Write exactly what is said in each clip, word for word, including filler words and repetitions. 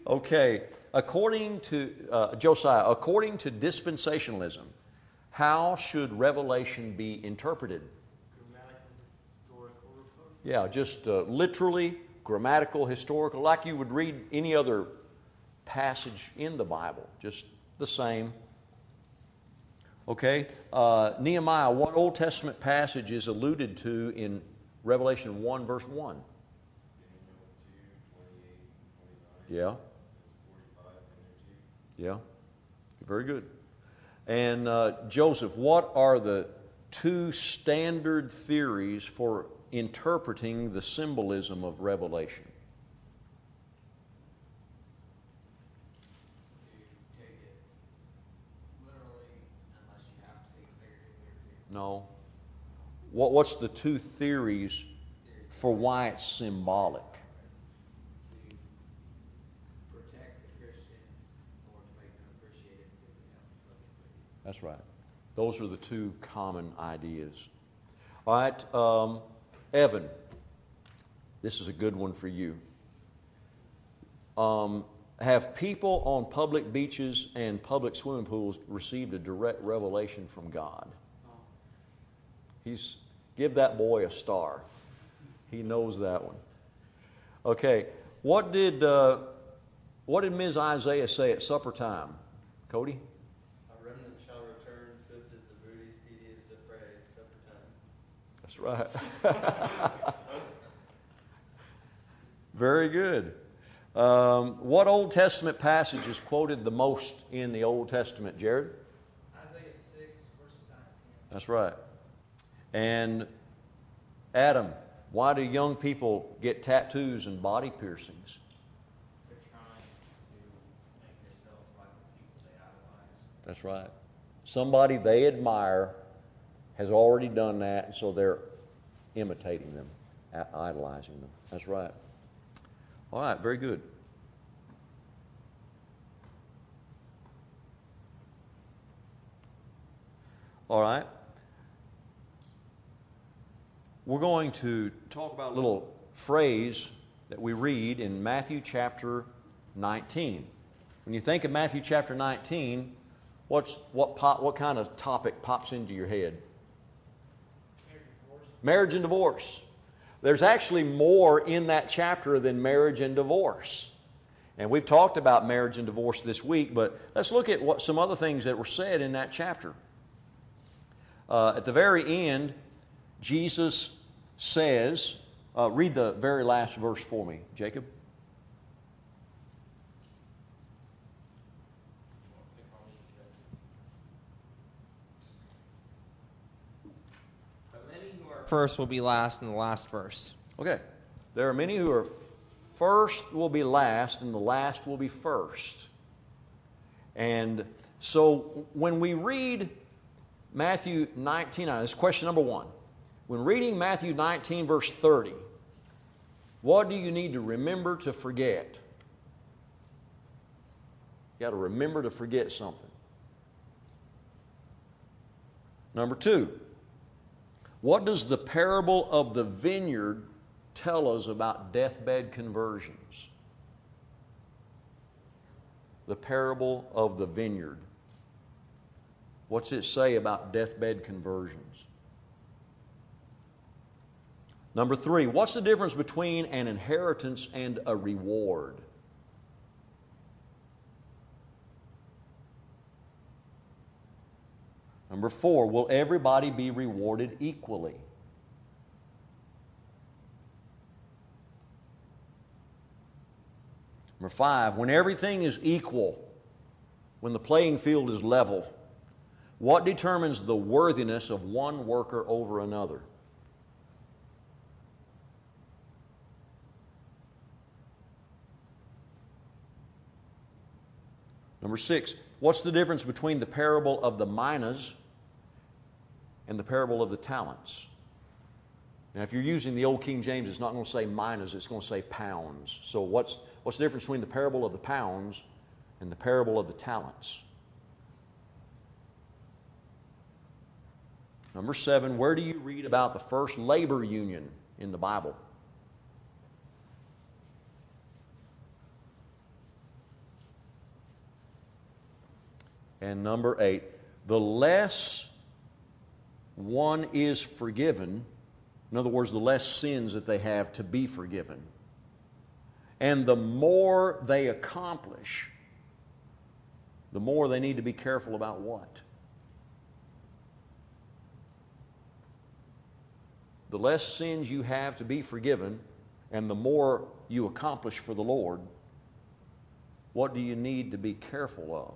Okay, according to uh, Josiah, according to dispensationalism, how should Revelation be interpreted? Grammatical, historical report. Yeah, just uh, literally, grammatical, historical, like you would read any other passage in the Bible, just the same. Okay, uh, Nehemiah, what Old Testament passage is alluded to in Revelation one, verse one? Yeah. Yeah. Very good. And uh, Joseph, what are the two standard theories for interpreting the symbolism of Revelation? You take it literally unless you have to take it figuratively. No. What, what's the two theories for why it's symbolic? That's right. Those are the two common ideas. All right, um, Evan, this is a good one for you. Um, have people on public beaches and public swimming pools received a direct revelation from God? He's give that boy a star. He knows that one. Okay, what did uh, what did Miz Isaiah say at supper time? Cody? That's right. Very good. Um, what Old Testament passage is quoted the most in the Old Testament, Jared? Isaiah six, verse nineteen. That's right. And Adam, why do young people get tattoos and body piercings? They're trying to make themselves like the people they idolize. That's right. Somebody they admire has already done that, and so they're imitating them, idolizing them. That's right. All right, very good. All right. We're going to talk about a little phrase that we read in Matthew chapter nineteen. When you think of Matthew chapter nineteen, what's, what, pop, what kind of topic pops into your head? Marriage and divorce. There's actually more in that chapter than marriage and divorce. And we've talked about marriage and divorce this week, but let's look at what some other things that were said in that chapter. Uh, at the very end, Jesus says, uh, read the very last verse for me, Jacob. First will be last, and the last first. Okay. There are many who are first will be last, and the last will be first. And so when we read Matthew nineteen, this is question number one. When reading Matthew nineteen, verse thirty, what do you need to remember to forget? You got to remember to forget something. Number two, what does the parable of the vineyard tell us about deathbed conversions? The parable of the vineyard. What's it say about deathbed conversions? Number three, what's the difference between an inheritance and a reward? Number four, will everybody be rewarded equally? Number five, when everything is equal, when the playing field is level, what determines the worthiness of one worker over another? Number six, what's the difference between the parable of the minas and the parable of the talents? Now, if you're using the old King James, it's not going to say minas, it's going to say pounds. So what's, what's the difference between the parable of the pounds and the parable of the talents? Number seven, where do you read about the first labor union in the Bible? And number eight, the less one is forgiven, in other words, the less sins that they have to be forgiven, and the more they accomplish, the more they need to be careful about what? The less sins you have to be forgiven, and the more you accomplish for the Lord, what do you need to be careful of?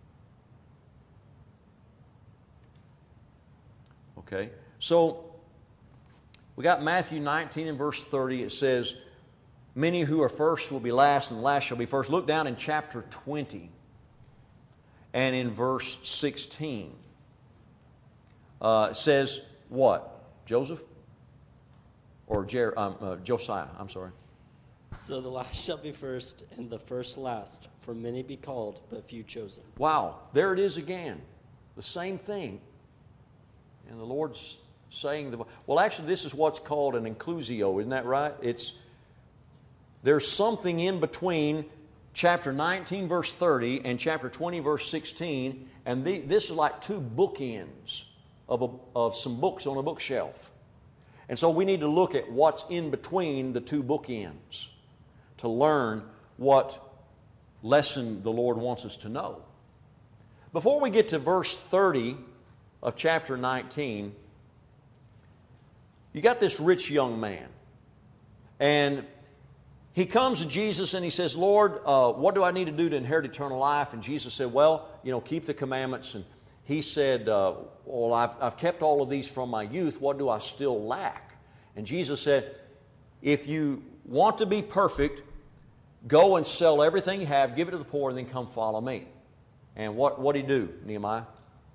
Okay, so we got Matthew nineteen and verse thirty. It says, many who are first will be last, and the last shall be first. Look down in chapter twenty and in verse sixteen. Uh, it says what? Joseph? Or Jer- um, uh, Josiah, I'm sorry. So the last shall be first, and the first last. For many be called, but few chosen. Wow, there it is again. The same thing. And the Lord's saying, the, well, actually, this is what's called an inclusio, isn't that right? It's there's something in between chapter nineteen, verse thirty, and chapter twenty, verse sixteen, and the, this is like two bookends of, a, of some books on a bookshelf. And so we need to look at what's in between the two bookends to learn what lesson the Lord wants us to know. Before we get to verse thirty of chapter nineteen, you got this rich young man. And he comes to Jesus and he says, Lord, uh, what do I need to do to inherit eternal life? And Jesus said, well, you know, keep the commandments. And he said, uh, well, I've, I've kept all of these from my youth. What do I still lack? And Jesus said, if you want to be perfect, go and sell everything you have, give it to the poor, and then come follow me. And what what did he do, Nehemiah?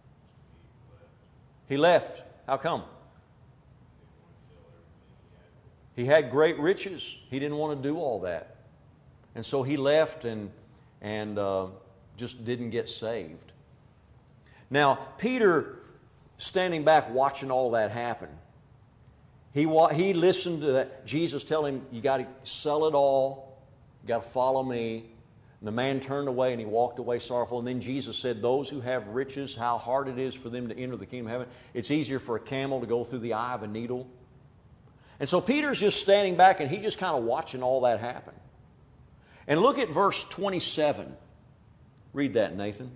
He left. How come? He had great riches. He didn't want to do all that. And so he left and, and uh, just didn't get saved. Now, Peter, standing back watching all that happen, he, wa- he listened to that. Jesus tell him, you got to sell it all. You got to follow me. And the man turned away and he walked away sorrowful. And then Jesus said, those who have riches, how hard it is for them to enter the kingdom of heaven. It's easier for a camel to go through the eye of a needle. And so Peter's just standing back and he's just kind of watching all that happen. And look at verse twenty-seven. Read that, Nathan.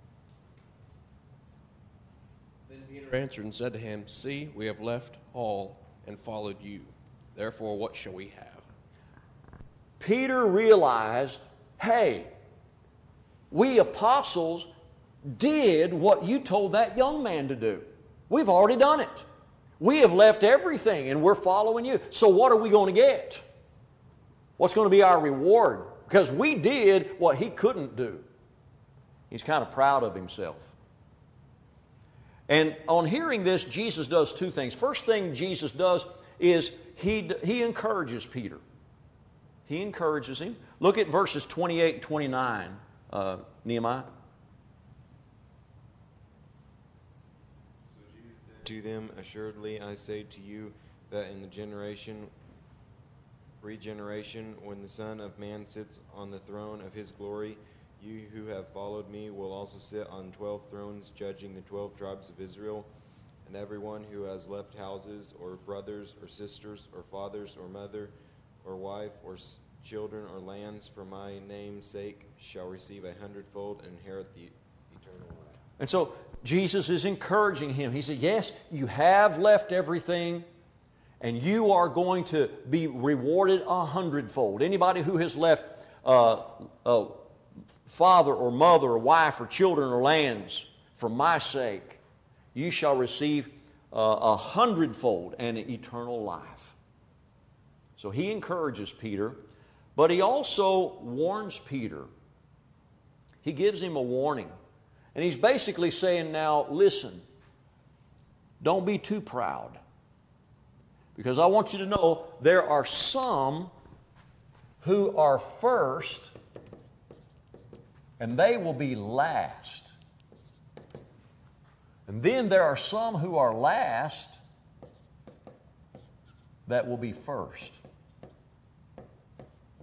Then Peter answered and said to him, see, we have left all and followed you. Therefore, what shall we have? Peter realized, hey, we apostles did what you told that young man to do. We've already done it. We have left everything and we're following you. So what are we going to get? What's going to be our reward? Because we did what he couldn't do. He's kind of proud of himself. And on hearing this, Jesus does two things. First thing Jesus does is he, he encourages Peter. He encourages him. Look at verses twenty-eight and twenty-nine, uh, Nehemiah. So Jesus said to them, assuredly I say to you that in the generation, regeneration, when the Son of Man sits on the throne of his glory, you who have followed me will also sit on twelve thrones, judging the twelve tribes of Israel. And everyone who has left houses, or brothers, or sisters, or fathers, or mother, or wife, or children, or lands for my name's sake shall receive a hundredfold and inherit the eternal life. And so Jesus is encouraging him. He said, yes, you have left everything, and you are going to be rewarded a hundredfold. Anybody who has left uh, a father or mother or wife or children or lands for my sake, you shall receive uh, a hundredfold and eternal life. So he encourages Peter, but he also warns Peter. He gives him a warning. And he's basically saying, now, listen, don't be too proud. Because I want you to know there are some who are first, and they will be last. And then there are some who are last that will be first.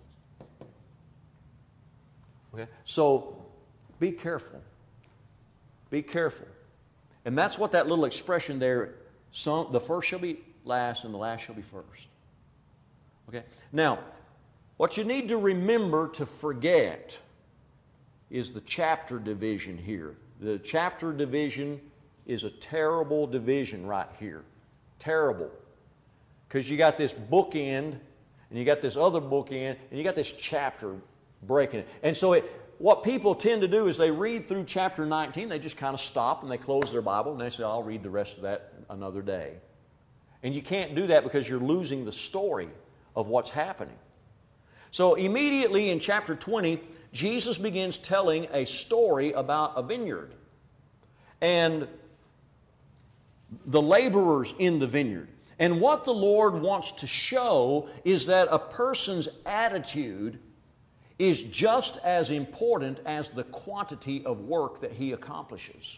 Okay? So be careful. Be careful. And that's what that little expression there, some, the first shall be last and the last shall be first. Okay? Now, what you need to remember to forget is the chapter division here. The chapter division is a terrible division right here. Terrible. Because you got this bookend, and you got this other bookend, and you got this chapter breaking it. And so it, what people tend to do is they read through chapter nineteen, they just kind of stop and they close their Bible and they say, I'll read the rest of that another day. And you can't do that because you're losing the story of what's happening. So immediately in chapter twenty, Jesus begins telling a story about a vineyard and the laborers in the vineyard. And what the Lord wants to show is that a person's attitude is just as important as the quantity of work that he accomplishes.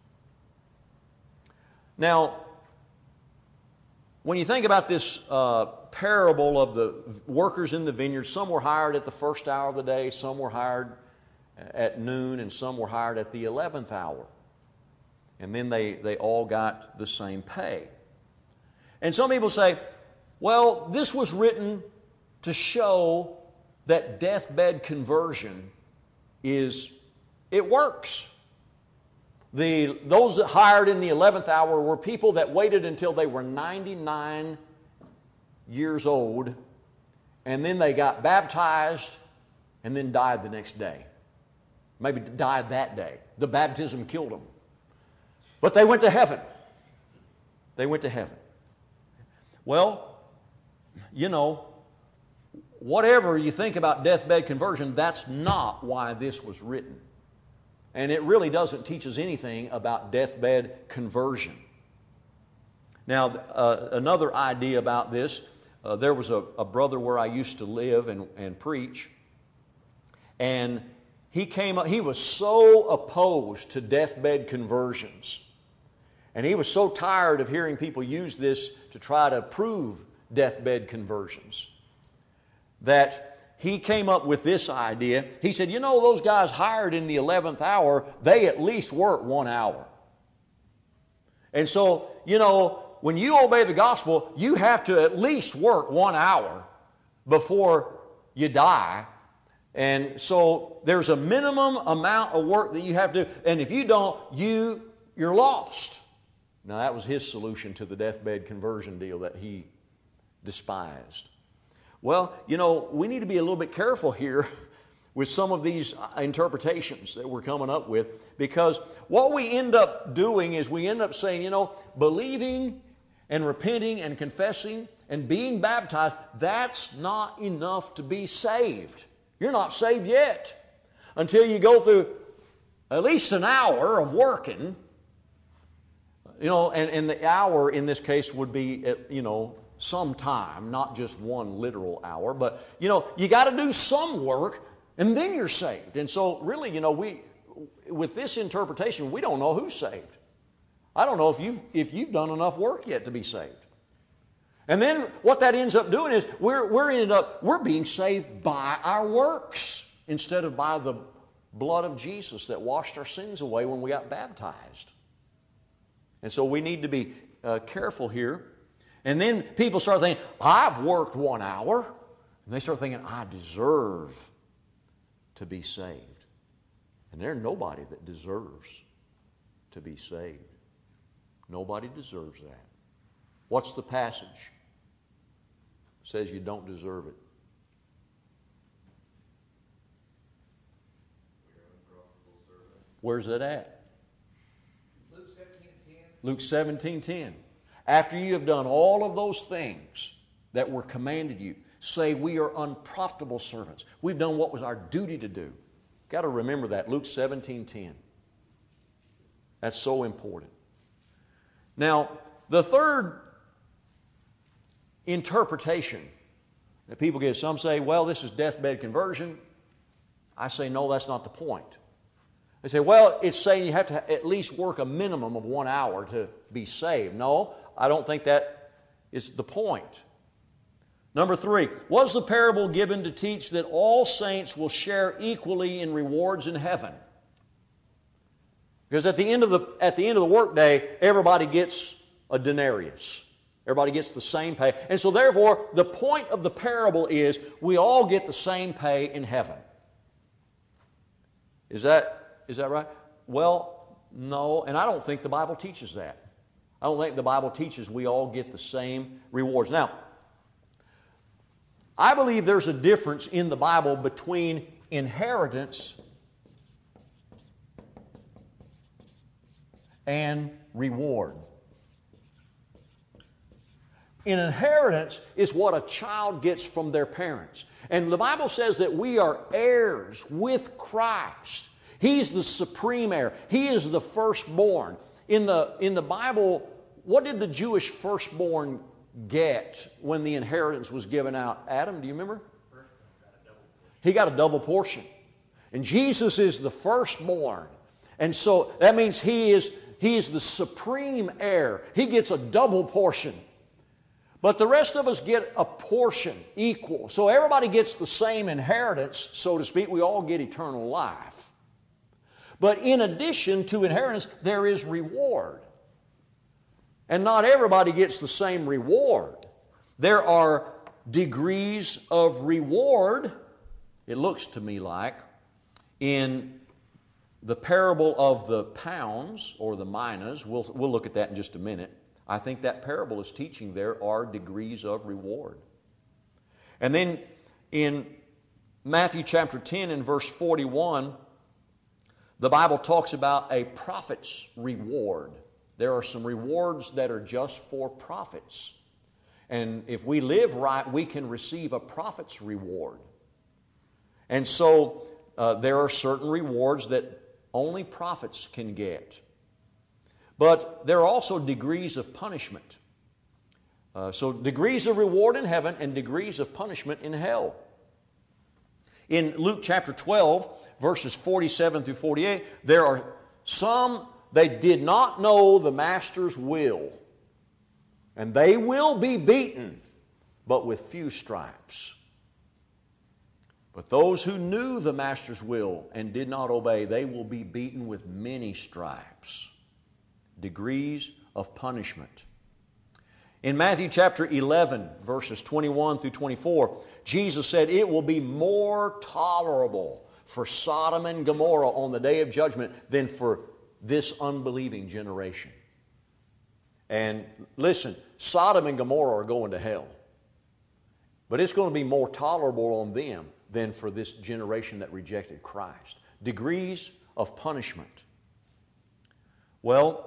Now, when you think about this uh, parable of the workers in the vineyard, some were hired at the first hour of the day, some were hired at noon, and some were hired at the eleventh hour. And then they, they all got the same pay. And some people say, well, this was written to show that deathbed conversion is, it works. The, those that hired in the eleventh hour were people that waited until they were ninety-nine years old, and then they got baptized and then died the next day. Maybe died that day. The baptism killed them. But they went to heaven. They went to heaven. Well, you know, whatever you think about deathbed conversion, that's not why this was written. And it really doesn't teach us anything about deathbed conversion. Now, uh, another idea about this, uh, there was a, a brother where I used to live and, and preach, and he came up, he was so opposed to deathbed conversions. And he was so tired of hearing people use this to try to prove deathbed conversions that he came up with this idea. He said, you know, those guys hired in the eleventh hour, they at least work one hour. And so, you know, when you obey the gospel, you have to at least work one hour before you die. And so there's a minimum amount of work that you have to do. And if you don't, you, you're lost. Now, that was his solution to the deathbed conversion deal that he despised. Well, you know, we need to be a little bit careful here with some of these interpretations that we're coming up with, because what we end up doing is we end up saying, you know, believing and repenting and confessing and being baptized, that's not enough to be saved. You're not saved yet until you go through at least an hour of working. You know, and, and the hour in this case would be, at, you know, some time, not just one literal hour. But, you know, you got to do some work, and then you're saved. And so, really, you know, we, with this interpretation, we don't know who's saved. I don't know if you've, if you've done enough work yet to be saved. And then what that ends up doing is we're, we're ended up, we're being saved by our works instead of by the blood of Jesus that washed our sins away when we got baptized. And so we need to be uh, careful here. And then people start thinking, I've worked one hour. And they start thinking, I deserve to be saved. And there's nobody that deserves to be saved. Nobody deserves that. What's the passage? It says you don't deserve it. Where's that at? Luke seventeen ten. After you have done all of those things that were commanded you, say we are unprofitable servants. We've done what was our duty to do. Got to remember that. Luke seventeen ten. That's so important. Now, the third interpretation that people give, some say, well, this is deathbed conversion. I say, no, that's not the point. They say, well, it's saying you have to at least work a minimum of one hour to be saved. No, I don't think that is the point. Number three, was the parable given to teach that all saints will share equally in rewards in heaven? Because at the end of the at the end of the workday, everybody gets a denarius. Everybody gets the same pay. And so therefore, the point of the parable is we all get the same pay in heaven. Is that is that right? Well, no, and I don't think the Bible teaches that. I don't think the Bible teaches we all get the same rewards. Now, I believe there's a difference in the Bible between inheritance and reward. An inheritance is what a child gets from their parents. And the Bible says that we are heirs with Christ. He's the supreme heir. He is the firstborn. In the, in the Bible, what did the Jewish firstborn get when the inheritance was given out? Adam, do you remember? He got a double portion. And Jesus is the firstborn. And so that means he is, he is the supreme heir. He gets a double portion. But the rest of us get a portion equal. So everybody gets the same inheritance, so to speak. We all get eternal life. But in addition to inheritance, there is reward. And not everybody gets the same reward. There are degrees of reward, it looks to me like, in the parable of the pounds or the minas. We'll, we'll look at that in just a minute. I think that parable is teaching there are degrees of reward. And then in Matthew chapter ten and verse forty-one, the Bible talks about a prophet's reward. There are some rewards that are just for prophets. And if we live right, we can receive a prophet's reward. And so uh, there are certain rewards that only prophets can get. But there are also degrees of punishment. Uh, so degrees of reward in heaven and degrees of punishment in hell. In Luke chapter twelve, verses forty-seven through forty-eight, there are some, they did not know the master's will. And they will be beaten, but with few stripes. But those who knew the master's will and did not obey, they will be beaten with many stripes. Degrees of punishment. In Matthew chapter eleven, verses twenty-one through twenty-four, Jesus said, "It will be more tolerable for Sodom and Gomorrah on the day of judgment than for this unbelieving generation." And listen, Sodom and Gomorrah are going to hell. But it's going to be more tolerable on them than for this generation that rejected Christ. Degrees of punishment. Well,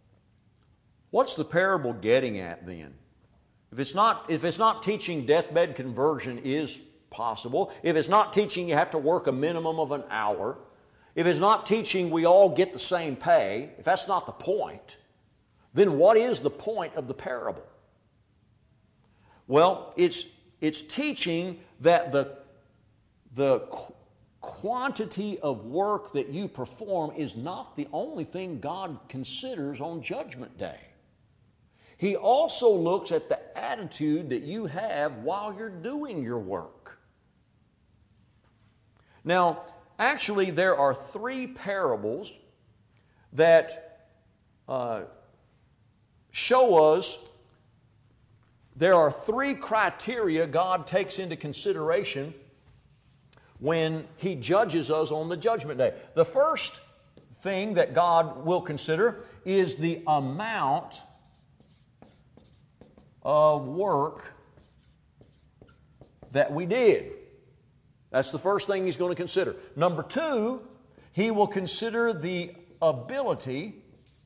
what's the parable getting at then? If it's not, if it's not teaching deathbed conversion is possible, if it's not teaching you have to work a minimum of an hour, if it's not teaching we all get the same pay, if that's not the point, then what is the point of the parable? Well, it's, it's teaching that the, the qu- quantity of work that you perform is not the only thing God considers on Judgment Day. He also looks at the attitude that you have while you're doing your work. Now, actually, there are three parables that uh, show us there are three criteria God takes into consideration when He judges us on the Judgment Day. The first thing that God will consider is the amount of work that we did. That's the first thing He's going to consider. Number two, He will consider the ability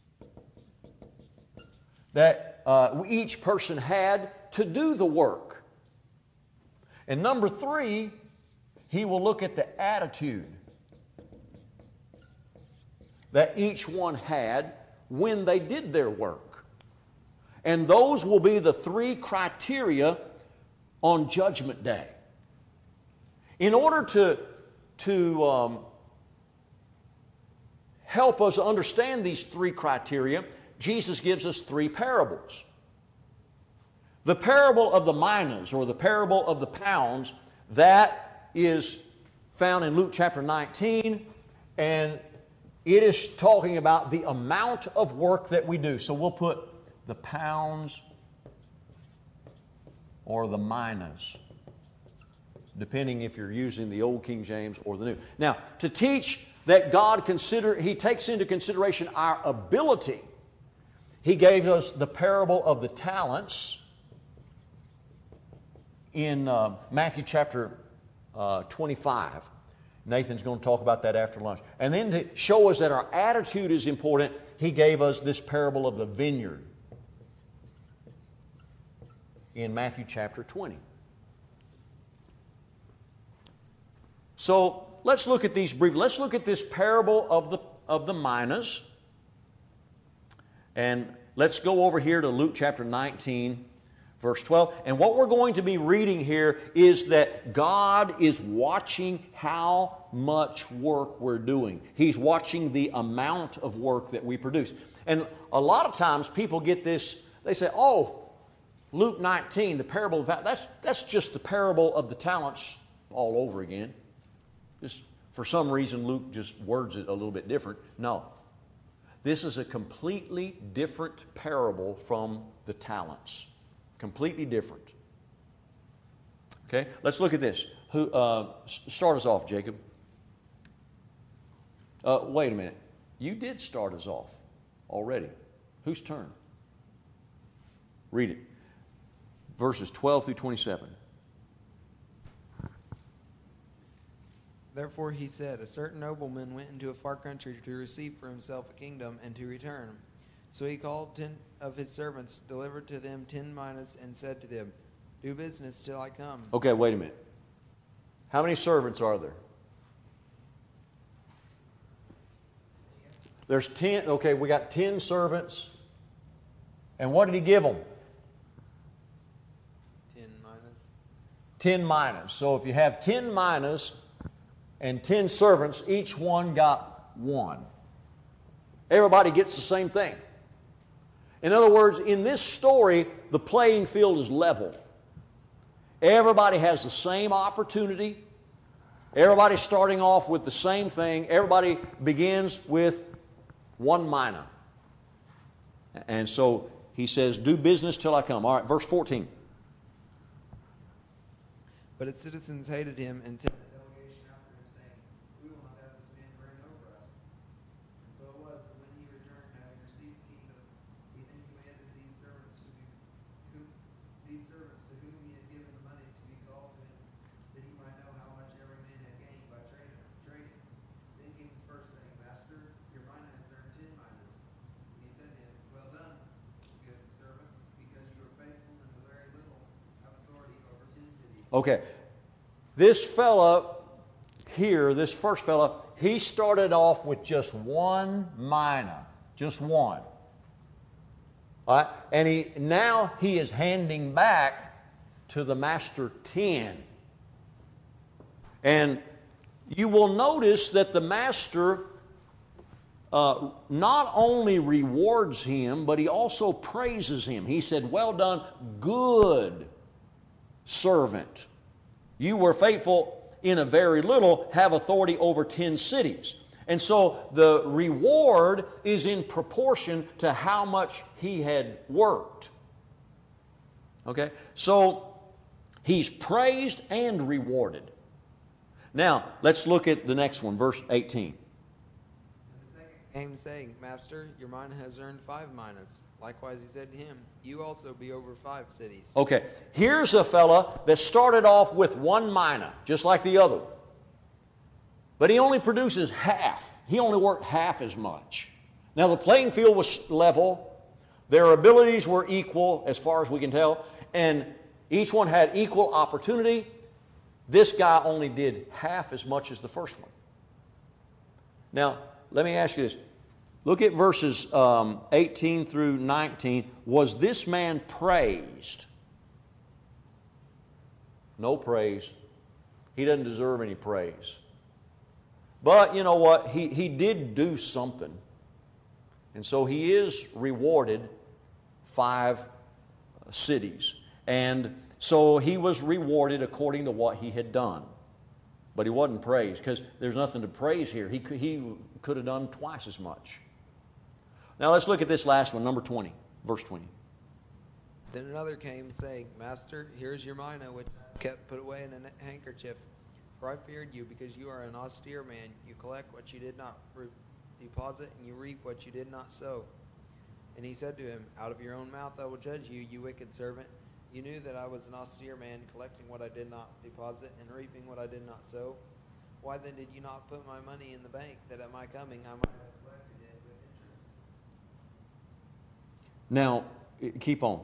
that uh, each person had to do the work. And number three, He will look at the attitude that each one had when they did their work. And those will be the three criteria on Judgment Day. In order to, to um, help us understand these three criteria, Jesus gives us three parables. The parable of the minas, or the parable of the pounds, that is found in Luke chapter nineteen, and It is talking about the amount of work that we do. So we'll put the pounds or the minas, depending if you're using the Old King James or the New. Now, to teach that God consider, He takes into consideration our ability, He gave us the parable of the talents in uh, Matthew chapter uh, twenty-five. Nathan's going to talk about that after lunch. And then to show us that our attitude is important, He gave us this parable of the vineyard in Matthew chapter twenty. So let's look at these briefly. Let's look at this parable of the, of the minas. And let's go over here to Luke chapter nineteen, verse twelve. And what we're going to be reading here is that God is watching how much work we're doing. He's watching the amount of work that we produce. And a lot of times people get this, they say, oh, Luke nineteen, the parable of that's that's just the parable of the talents all over again. Just for some reason, Luke just words it a little bit different. No. This is a completely different parable from the talents. Completely different. Okay, let's look at this. Who uh, start us off, Jacob? Uh, wait a minute. You did start us off already. Whose turn? Read it. Verses twelve through twenty-seven. Therefore he said, a certain nobleman went into a far country to receive for himself a kingdom and to return. So he called ten of his servants, delivered to them ten minas, and said to them, do business till I come. Okay, wait a minute. How many servants are there? There's ten. Okay, we got ten servants. And what did he give them? Ten minas. Ten minas. So if you have ten minas and ten servants, each one got one. Everybody gets the same thing. In other words, in this story, the playing field is level. Everybody has the same opportunity. Everybody's starting off with the same thing. Everybody begins with one mina. And so he says, do business till I come. All right, verse fourteen. But his citizens hated him and sent a delegation after him, saying, we will not have this man reign over us. And so it was that when he returned, having received the kingdom, he then commanded these servants to be, whom, these servants to whom he had given the money to be called to him, that he might know how much every man had gained by trading. trading. Then came the first, saying, Master, your mina has earned ten minas. And he said to him, well done, good servant, because you are faithful in the very little, have authority over ten cities. Okay. This fella here, this first fella, he started off with just one mina. Just one. All right? And he now he is handing back to the master ten. And you will notice that the master uh, not only rewards him, but he also praises him. He said, well done, good servant. You were faithful in a very little, have authority over ten cities. And so the reward is in proportion to how much he had worked. Okay? So he's praised and rewarded. Now, let's look at the next one, verse eighteen. And the second came, saying, Master, your mina has earned five minas. Likewise he said to him, you also be over five cities. Okay, here's a fella that started off with one mina, just like the other. But he only produces half. He only worked half as much. Now the playing field was level. Their abilities were equal as far as we can tell. And each one had equal opportunity. This guy only did half as much as the first one. Now, let me ask you this. Look at verses um, eighteen through nineteen. Was this man praised? No praise. He doesn't deserve any praise. But you know what? He, he did do something. And so he is rewarded five cities. And so he was rewarded according to what he had done. But he wasn't praised because there's nothing to praise here. He could, he could have done twice as much. Now let's look at this last one, number twenty, verse twenty. Then another came, saying, Master, here's your mina, which I kept put away in a handkerchief. For I feared you, because you are an austere man. You collect what you did not re- deposit, and you reap what you did not sow. And he said to him, Out of your own mouth I will judge you, you wicked servant. You knew that I was an austere man, collecting what I did not deposit, and reaping what I did not sow. Why then did you not put my money in the bank, that at my coming I might have collected it with interest? Now, keep on.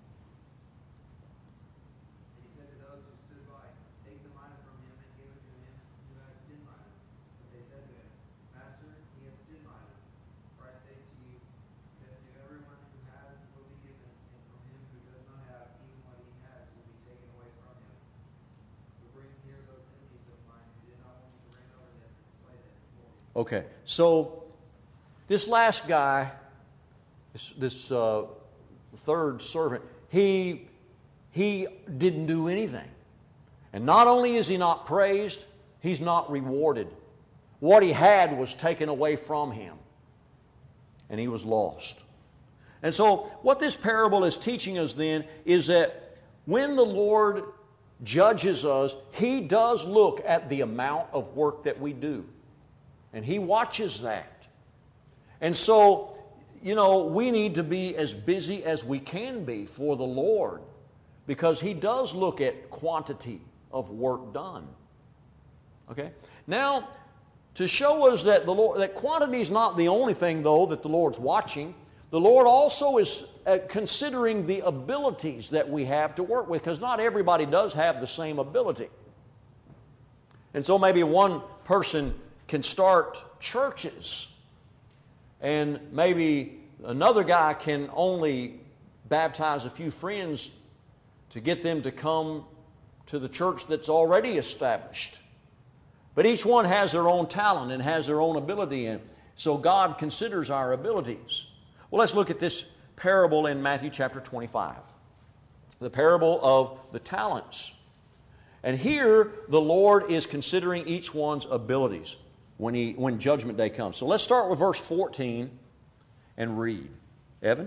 And he said to those who stood by, Take the mina from him and give it to him who has ten minas. But they said to him, Master, he has ten minas. For I say to you, that to everyone who has will be given, and from him who does not have, even what he has will be taken away from him. But bring here those enemies of mine who did not want me to reign over them and slay them before you. Okay, so this last guy, this, this uh, third servant, he, he didn't do anything. And not only is he not praised, he's not rewarded. What he had was taken away from him, and he was lost. And so what this parable is teaching us then is that when the Lord judges us, He does look at the amount of work that we do. And He watches that. And so, you know, we need to be as busy as we can be for the Lord, because He does look at quantity of work done. Okay? Now, to show us that the Lord, that quantity is not the only thing, though, that the Lord's watching, the Lord also is uh, considering the abilities that we have to work with, because not everybody does have the same ability. And so maybe one person can start churches, and maybe another guy can only baptize a few friends to get them to come to the church that's already established. But each one has their own talent and has their own ability, and so God considers our abilities. Well, let's look at this parable in Matthew chapter twenty-five. The parable of the talents. And here the Lord is considering each one's abilities when, he, when judgment day comes. So let's start with verse fourteen and read. Evan?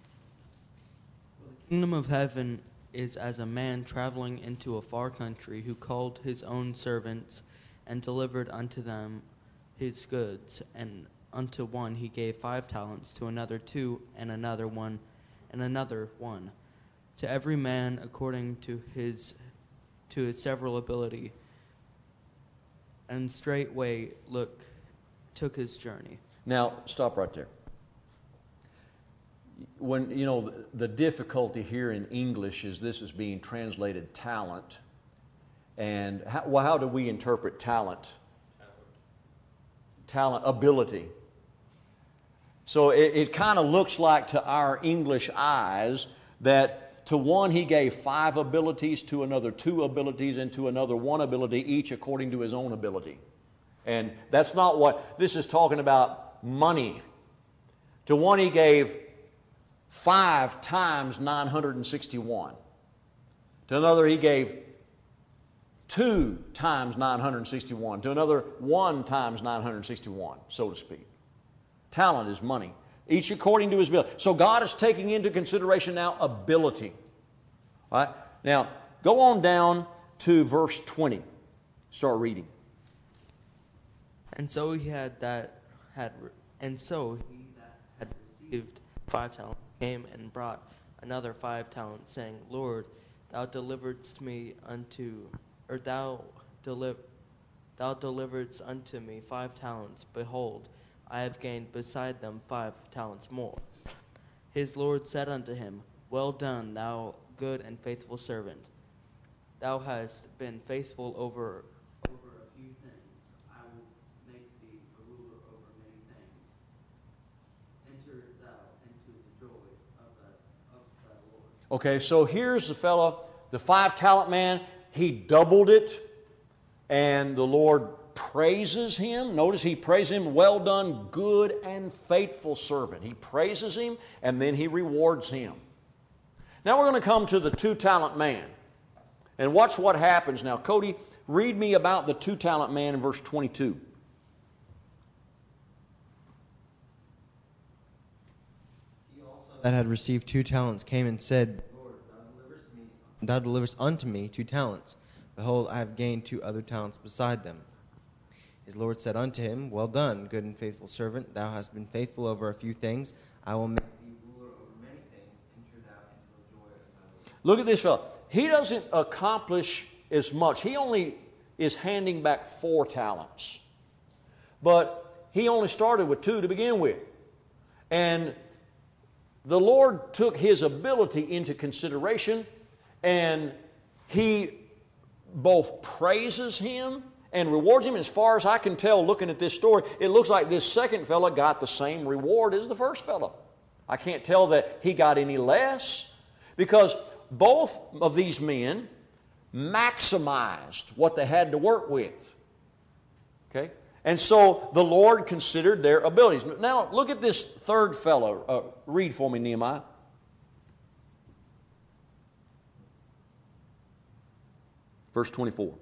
The kingdom of heaven is as a man traveling into a far country, who called his own servants and delivered unto them his goods. And unto one he gave five talents, to another two, and another one, and another one, to every man according to his to his several ability. And straightway look took his journey. Now, stop right there. When, you know, the, the difficulty here in English is this is being translated talent. And how, well, how do we interpret talent? Talent, ability. So it, it kind of looks like to our English eyes that to one he gave five abilities, to another two abilities, and to another one ability, each according to his own ability. And that's not what this is talking about. Money. To one he gave five times nine hundred sixty-one. To another he gave two times nine hundred sixty-one. To another one times nine hundred sixty-one, so to speak. Talent is money, each according to his ability. So God is taking into consideration now ability. All right? Now, go on down to verse twenty. Start reading. And so he had that had, and so he that had received five talents came and brought another five talents, saying, Lord, thou deliveredst me unto, or thou deliv, thou deliveredst unto me five talents. Behold, I have gained beside them five talents more. His Lord said unto him, Well done, thou good and faithful servant. Thou hast been faithful over, over a few things. I will make thee a ruler over many things. Enter thou into the joy of thy, of thy Lord. Okay, so here's the fellow, the five talent man. He doubled it, and the Lord praises him. Notice he praises him, well done, good and faithful servant. He praises him, and then he rewards him. Now we're going to come to the two talent man. And watch what happens now. Cody, read me about the two-talent man in verse twenty-two. That had received two talents came and said, Lord, thou deliverest, me, thou deliverest unto me two talents. Behold, I have gained two other talents beside them. His Lord said unto him, Well done, good and faithful servant. Thou hast been faithful over a few things. I will make thee ruler over many things. Enter thou into the joy of thy Lord. Look at this fellow. He doesn't accomplish as much. He only is handing back four talents. But he only started with two to begin with. And the Lord took his ability into consideration, and he both praises him and rewards him. As far as I can tell, looking at this story, it looks like this second fellow got the same reward as the first fellow. I can't tell that he got any less, because both of these men maximized what they had to work with. Okay? And so the Lord considered their abilities. Now, look at this third fellow. Uh, read for me, Nehemiah. Verse twenty-four.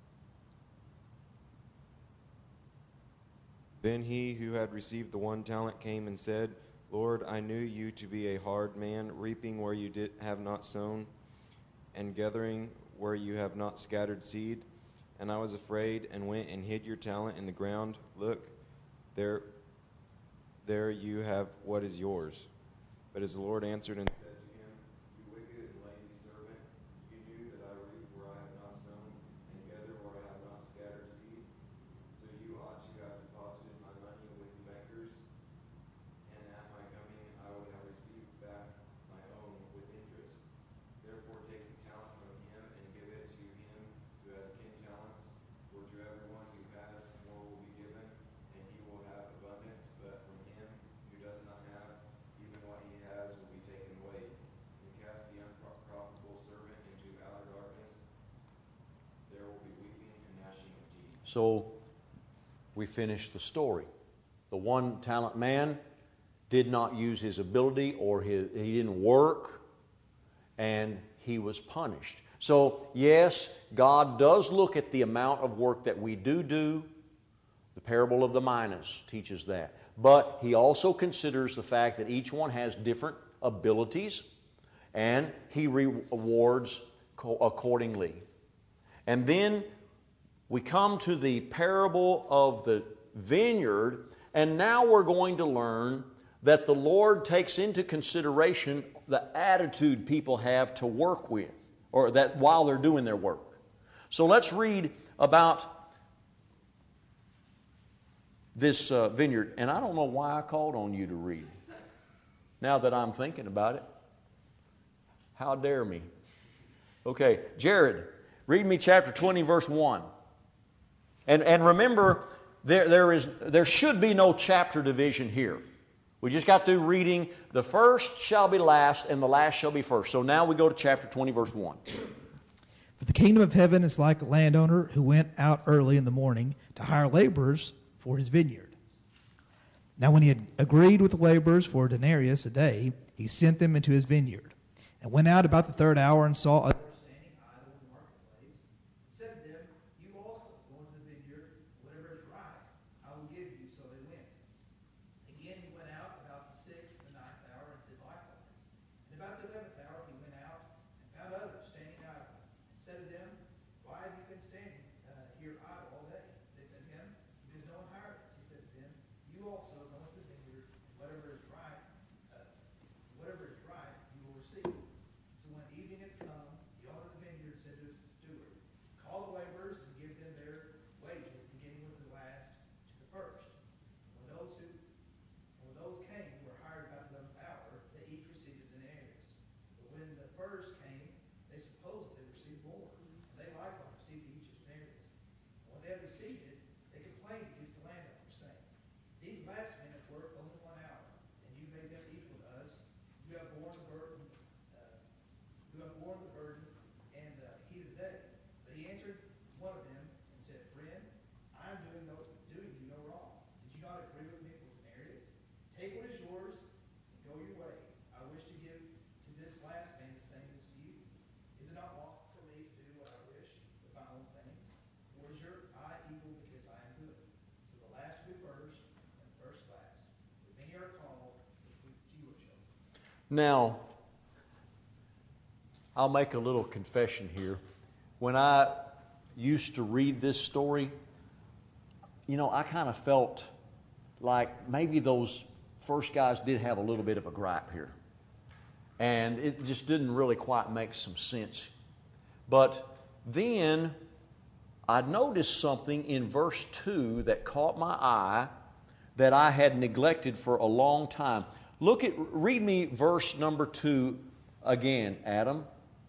Then he who had received the one talent came and said, Lord, I knew you to be a hard man, reaping where you did have not sown, and gathering where you have not scattered seed. And I was afraid, and went and hid your talent in the ground. Look, there, there you have what is yours. But his Lord answered and said to him, You wicked and lazy servant, you knew that I reap where I have not sown, and gather where I have not scattered seed. So you ought to have deposited my money with the bankers, and at my coming I would have received back my own with interest. Therefore take the talent from him and give it to him who has ten talents. For to everyone who has, more will be given, and he will have abundance. But from him who does not have, even what he has will be taken away. And cast the unprofitable servant into outer darkness. There will be weeping and gnashing of teeth. So we finish the story. The one talent man did not use his ability, or his, he didn't work, and he was punished. So, yes, God does look at the amount of work that we do do. The parable of the minas teaches that. But he also considers the fact that each one has different abilities, and he rewards accordingly. And then we come to the parable of the vineyard, and now we're going to learn that the Lord takes into consideration the attitude people have to work with, or that while they're doing their work. So let's read about this uh, vineyard. And I don't know why I called on you to read, now that I'm thinking about it. How dare me? Okay, Jared, read me chapter twenty, verse one. And, and remember, there, there, is, there should be no chapter division here. We just got through reading, the first shall be last, and the last shall be first. So now we go to chapter twenty, verse one. For the kingdom of heaven is like a landowner who went out early in the morning to hire laborers for his vineyard. Now when he had agreed with the laborers for a denarius a day, he sent them into his vineyard, and went out about the third hour and saw others standing idle in the marketplace, and said to them, You also go into the vineyard, whatever is right, I will give you. So they went. Again he went out about the sixth and the ninth hour, and did likewise. And about the eleventh hour he went out, and found others standing idle, and said to them, Why have you been standing uh, here idle all day? They said to him, Because no one hired us. He said to them, You also go into the vineyard, and whatever is right, uh, whatever is right, you will receive. So when evening had come, the owner of the vineyard said to his steward, Call the laborers and give them their wages, beginning with the last to the first. When those who and when those came who were hired about the eleventh hour, they each received a denarius. But when the first came, they supposed they received more, and they likewise received each a denarius. And when they had received it, they complained against the landowner, saying, These last men have worked only one hour, and Now, I'll make a little confession here. When I used to read this story, you know, I kind of felt like maybe those first guys did have a little bit of a gripe here. And it just didn't really quite make some sense. But then I noticed something in verse two that caught my eye that I had neglected for a long time. Look at, read me verse number two again, Adam.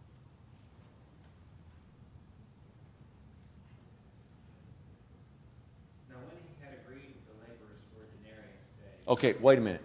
Now when he had agreed with the laborers for a denarius a day. Okay, wait a minute.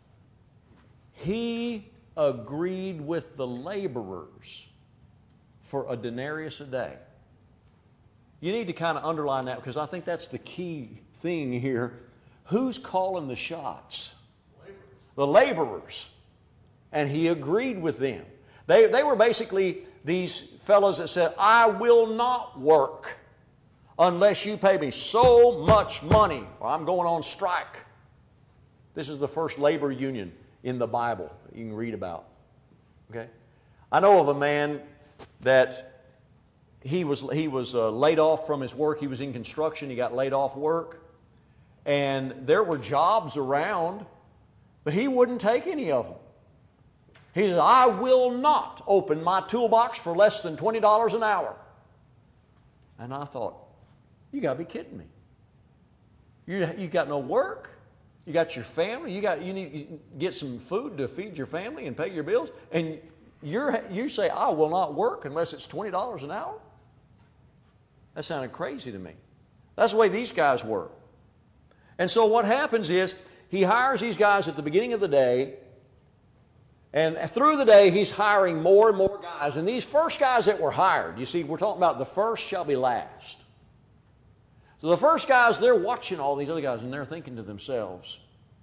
He agreed with the laborers for a denarius a day. You need to kind of underline that because I think that's the key thing here. Who's calling the shots? Laborers. The laborers. And he agreed with them. They, they were basically these fellows that said, I will not work unless you pay me so much money or I'm going on strike. This is the first labor union in the Bible that you can read about. Okay? I know of a man that he was, he was uh, laid off from his work. He was in construction. He got laid off work. And there were jobs around, but he wouldn't take any of them. He said, I will not open my toolbox for less than twenty dollars an hour. And I thought, you got to be kidding me. You, you got no work. You got your family. You got you need to get some food to feed your family and pay your bills. And you're, you say, I will not work unless it's twenty dollars an hour? That sounded crazy to me. That's the way these guys work. And so what happens is he hires these guys at the beginning of the day, and through the day he's hiring more and more guys. And these first guys that were hired, you see, we're talking about the first shall be last. So the first guys, they're watching all these other guys and they're thinking to themselves,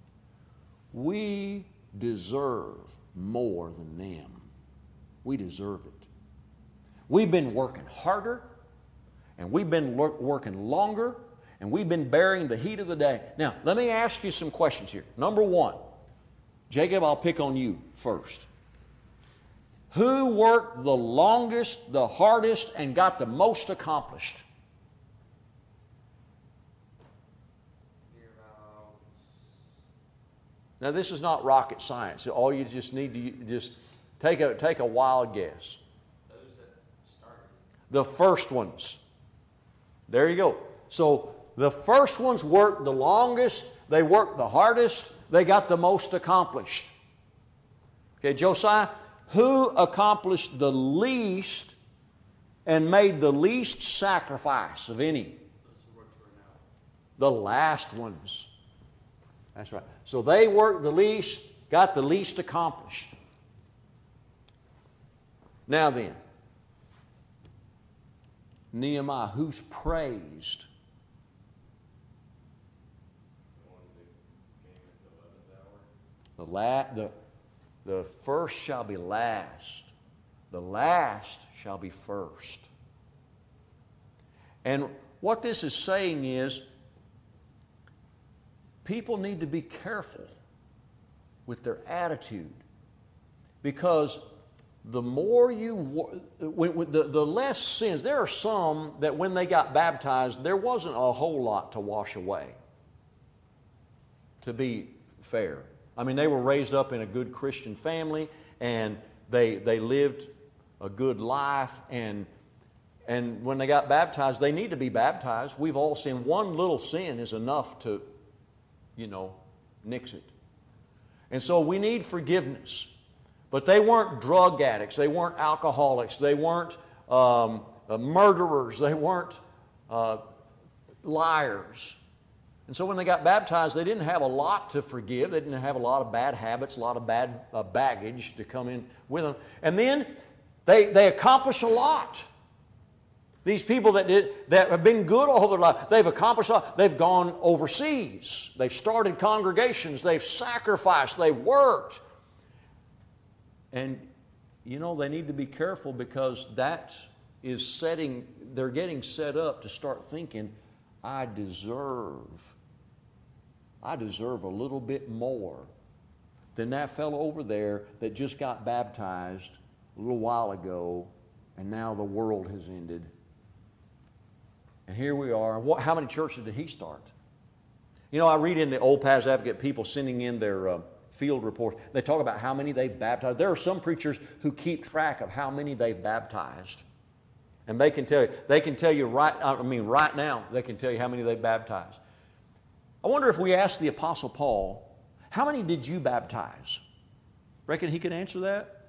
we deserve more than them. We deserve it. We've been working harder and we've been working longer and we've been bearing the heat of the day. Now, let me ask you some questions here. Number one, Jacob, I'll pick on you first. Who worked the longest, the hardest, and got the most accomplished? Now, this is not rocket science. All you just need to just take a, take a wild guess. Those that started. The first ones. There you go. So, the first ones worked the longest, they worked the hardest, they got the most accomplished. Okay, Josiah, who accomplished the least and made the least sacrifice of any? The last ones. That's right. So they worked the least, got the least accomplished. Now then, Nehemiah, who's praised? The, la- the, the first shall be last. The last shall be first. And what this is saying is, people need to be careful with their attitude, because the more you, when, when the, the less sins, there are some that when they got baptized, there wasn't a whole lot to wash away, to be fair. I mean, they were raised up in a good Christian family, and they they lived a good life, and and when they got baptized, they need to be baptized. We've all sinned. One little sin is enough to, you know, nix it. And so we need forgiveness. But they weren't drug addicts. They weren't alcoholics. They weren't um, uh, murderers. They weren't uh, liars. And so when they got baptized, they didn't have a lot to forgive. They didn't have a lot of bad habits, a lot of bad uh, baggage to come in with them. And then they, they accomplished a lot. These people that did that have been good all their life, they've accomplished a lot. They've gone overseas. They've started congregations. They've sacrificed. They've worked. And, you know, they need to be careful, because that is setting, they're getting set up to start thinking, I deserve, I deserve a little bit more. than that fellow over there that just got baptized a little while ago, and now the world has ended. And here we are. What, how many churches did he start? You know, I read in the Old Paths Advocate people sending in their uh, field reports. They talk about how many they've baptized. There are some preachers who keep track of how many they've baptized. And they can tell you, they can tell you right, I mean, right now, they can tell you how many they've baptized. I wonder if we asked the Apostle Paul, how many did you baptize? Reckon he could answer that?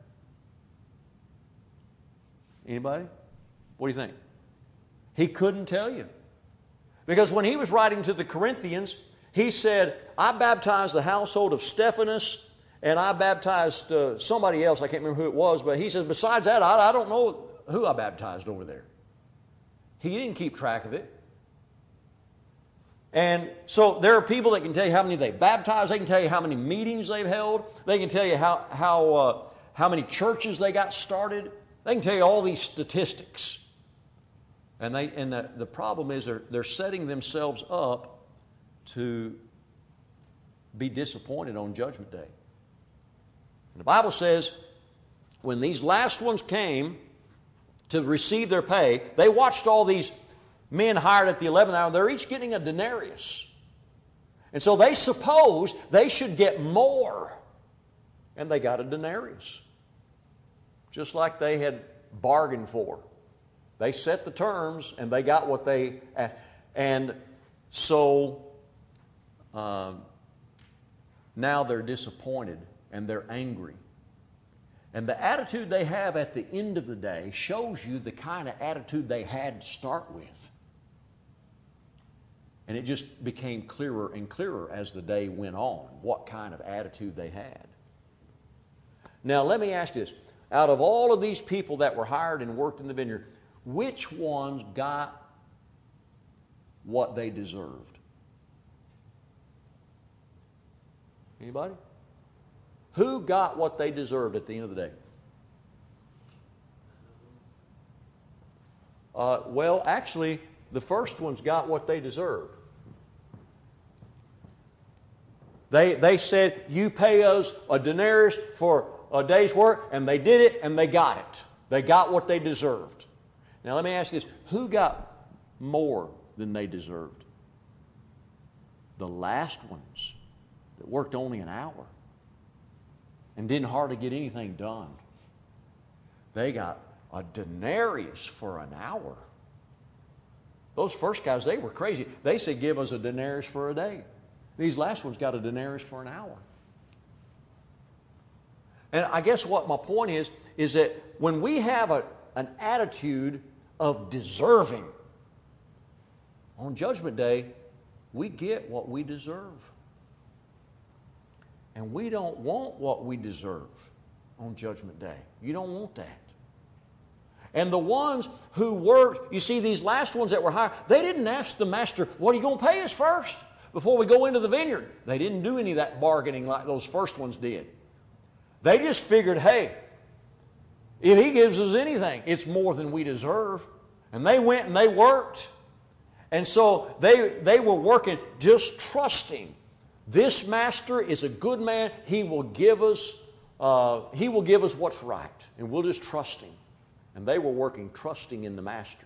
Anybody? What do you think? He couldn't tell you. Because when he was writing to the Corinthians, he said, I baptized the household of Stephanus, and I baptized uh, somebody else. I can't remember who it was, but he says, besides that, I, I don't know who I baptized over there. He didn't keep track of it. And so there are people that can tell you how many they baptized. They can tell you how many meetings they've held. They can tell you how, how, uh, how many churches they got started. They can tell you all these statistics. And, they, and the, the problem is they're, they're setting themselves up to be disappointed on Judgment Day. And the Bible says when these last ones came to receive their pay, they watched all these men hired at the eleventh hour. They're each getting a denarius. And so they supposed they should get more. And they got a denarius. Just like they had bargained for. They set the terms and they got what they asked. And so um, now they're disappointed and they're angry. And the attitude they have at the end of the day shows you the kind of attitude they had to start with. And it just became clearer and clearer as the day went on, what kind of attitude they had. Now let me ask this. Out of all of these people that were hired and worked in the vineyard, which ones got what they deserved? Anybody? Who got what they deserved at the end of the day? Uh, well, actually, the first ones got what they deserved. They, they said, you pay us a denarius for a day's work, and they did it, and they got it. They got what they deserved. Now let me ask you this. Who got more than they deserved? The last ones that worked only an hour and didn't hardly get anything done. They got a denarius for an hour. Those first guys, they were crazy. They said, give us a denarius for a day. These last ones got a denarius for an hour. And I guess what my point is, is that when we have a, an attitude of deserving, on Judgment Day, we get what we deserve. And we don't want what we deserve on Judgment Day. You don't want that. And the ones who worked, you see, these last ones that were hired, they didn't ask the master, what are you going to pay us first before we go into the vineyard? They didn't do any of that bargaining like those first ones did. They just figured, hey, if he gives us anything, it's more than we deserve. And they went and they worked. And so they, they were working just trusting. This master is a good man. He will give us, uh, he will give us what's right. And we'll just trust him. And they were working trusting in the master.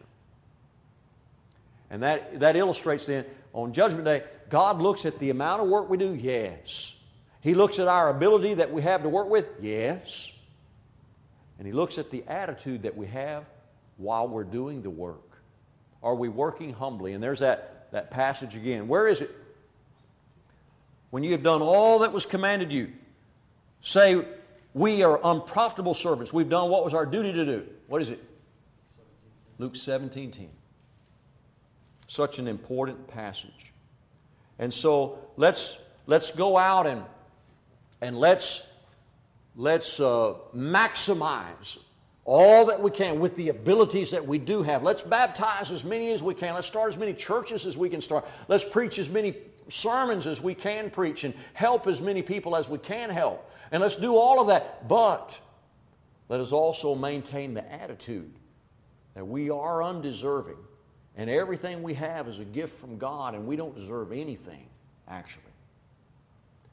And that, that illustrates then, on Judgment Day, God looks at the amount of work we do, yes. He looks at our ability that we have to work with, yes. And He looks at the attitude that we have while we're doing the work. Are we working humbly? And there's that, that passage again. Where is it? When you have done all that was commanded you, say, we are unprofitable servants. We've done what was our duty to do. What is it? Luke seventeen ten. Such an important passage. And so let's let's go out and and let's let's uh, maximize all that we can with the abilities that we do have. Let's baptize as many as we can. Let's start as many churches as we can start. Let's preach as many sermons as we can preach and help as many people as we can help. And let's do all of that. But let us also maintain the attitude that we are undeserving and everything we have is a gift from God and we don't deserve anything, actually.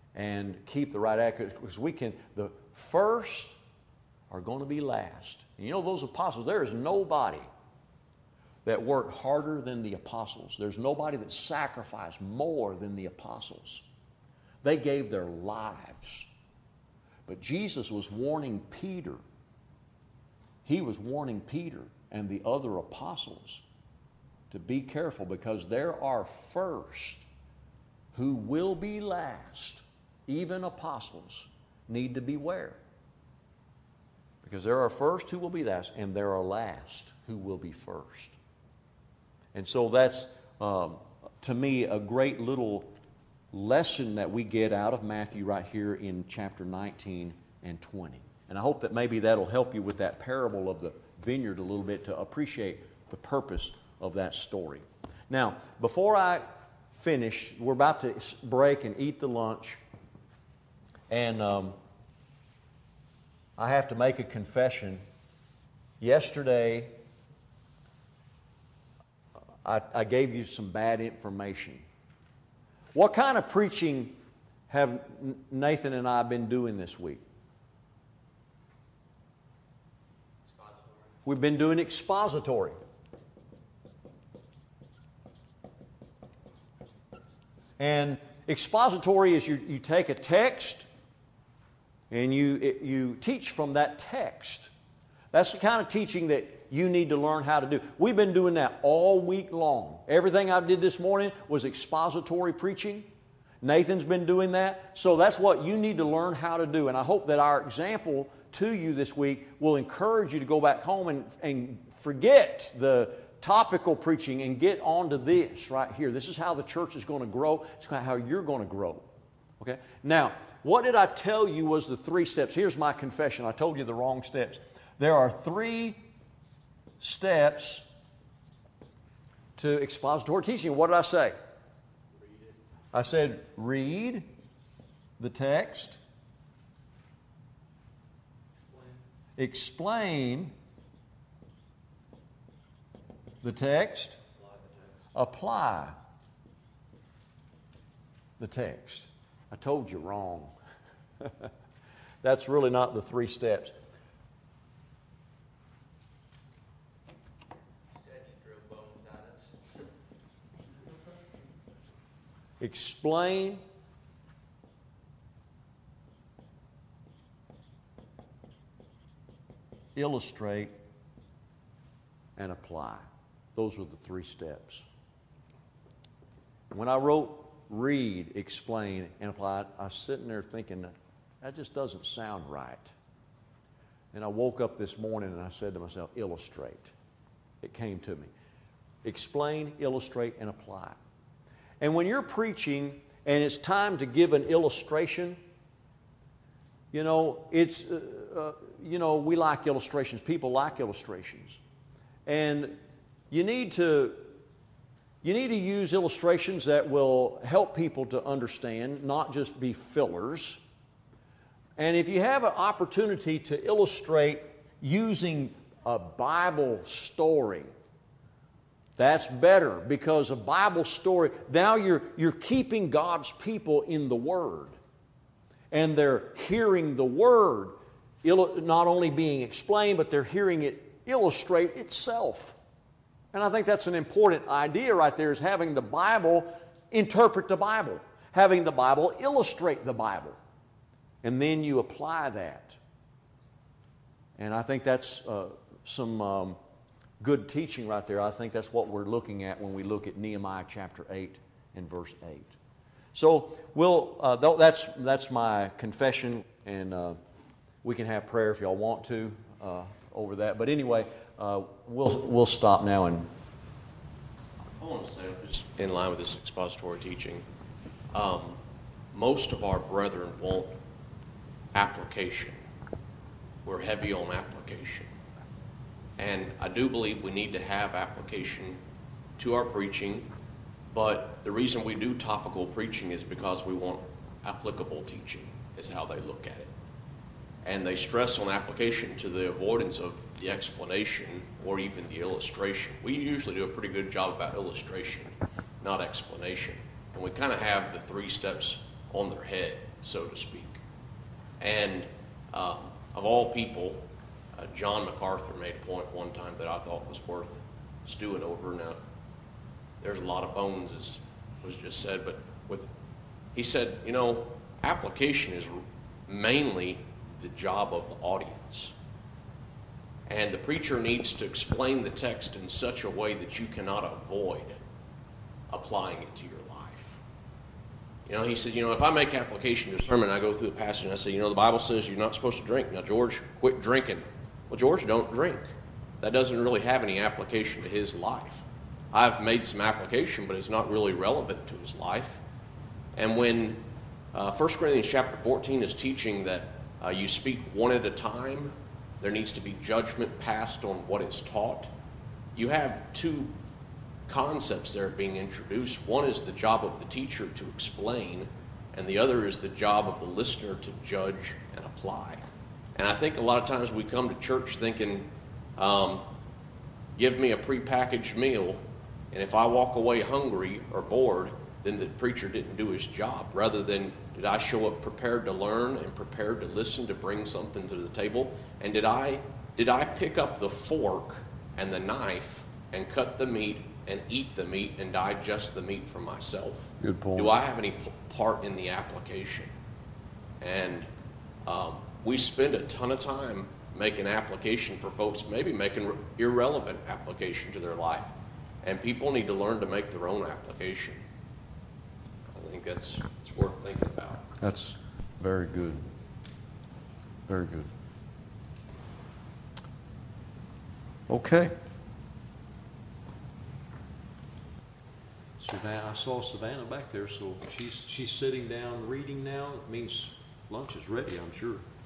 and keep the right attitude, because we can, the first are going to be last. And you know those apostles, there is nobody that worked harder than the apostles. There's nobody that sacrificed more than the apostles. They gave their lives. But Jesus was warning Peter. He was warning Peter and the other apostles to be careful, because there are first who will be last. Even apostles need to beware. Because there are first who will be last, and there are last who will be first. And so that's, um, to me, a great little lesson that we get out of Matthew right here in chapter nineteen and twenty. And I hope that maybe that'll help you with that parable of the vineyard a little bit to appreciate the purpose of that story. Now, before I finish, we're about to break and eat the lunch. And um, I have to make a confession. Yesterday, I, I gave you some bad information. What kind of preaching have Nathan and I been doing this week? We've been doing expository. And expository is you, you take a text and you, it, you teach from that text. That's the kind of teaching that you need to learn how to do. We've been doing that all week long. Everything I did this morning was expository preaching. Nathan's been doing that. So that's what you need to learn how to do. And I hope that our example to you this week will encourage you to go back home and, and forget the topical preaching and get on to this right here. This is how the church is going to grow. It's how you're going to grow. Okay? Now, what did I tell you was the three steps? Here's my confession. I told you the wrong steps. There are three steps to expository teaching. What did I say? I said, read the text, explain the text, apply the text. I told you wrong. That's really not the three steps. Explain, illustrate, and apply. Those were the three steps. When I wrote read, explain, and apply, I was sitting there thinking, that just doesn't sound right. And I woke up this morning and I said to myself, illustrate. It came to me. Explain, illustrate, and apply. And when you're preaching and it's time to give an illustration, you know, it's, uh, uh, you know, we like illustrations. People like illustrations. And you need to, you need to use illustrations that will help people to understand, not just be fillers. And if you have an opportunity to illustrate using a Bible story, that's better, because a Bible story, now you're, you're keeping God's people in the Word. And they're hearing the Word not only being explained, but they're hearing it illustrate itself. And I think that's an important idea right there, is having the Bible interpret the Bible. Having the Bible illustrate the Bible. And then you apply that. And I think that's uh, some... Um, good teaching right there. I think that's what we're looking at when we look at Nehemiah chapter eight and verse eight. So we'll, uh, that's, that's my confession, and uh, we can have prayer if y'all want to uh, over that. But anyway, uh, we'll, we'll stop now. And I want to say, just in line with this expository teaching, um, most of our brethren want application. We're heavy on application. And I do believe we need to have application to our preaching, but the reason we do topical preaching is because we want applicable teaching, is how they look at it. And they stress on application to the avoidance of the explanation or even the illustration. We usually do a pretty good job about illustration, not explanation. And we kind of have the three steps on their head, so to speak. And um, of all people, uh, John MacArthur made a point one time that I thought was worth stewing over. Now, there's a lot of bones, as was just said, but with he said, you know, application is mainly the job of the audience. And the preacher needs to explain the text in such a way that you cannot avoid applying it to your life. You know, he said, you know, if I make application to a sermon, I go through a passage and I say, you know, the Bible says you're not supposed to drink. Now, George, quit drinking. Well, George, don't drink. That doesn't really have any application to his life. I've made some application, but it's not really relevant to his life. And when uh, First Corinthians chapter fourteen is teaching that uh, you speak one at a time, there needs to be judgment passed on what is taught, you have two concepts there being introduced. One is the job of the teacher to explain, and the other is the job of the listener to judge and apply. And I think a lot of times we come to church thinking, um, give me a prepackaged meal, and if I walk away hungry or bored, then the preacher didn't do his job, rather than did I show up prepared to learn and prepared to listen, to bring something to the table, and did I did I pick up the fork and the knife and cut the meat and eat the meat and digest the meat for myself? Good point. Do I have any p- part in the application? And um, we spend a ton of time making application for folks, maybe making re- irrelevant application to their life. And people need to learn to make their own application. I think that's it's worth thinking about. That's very good. Very good. Okay. Savannah, I saw Savannah back there, so she's she's sitting down reading now. It means lunch is ready, I'm sure.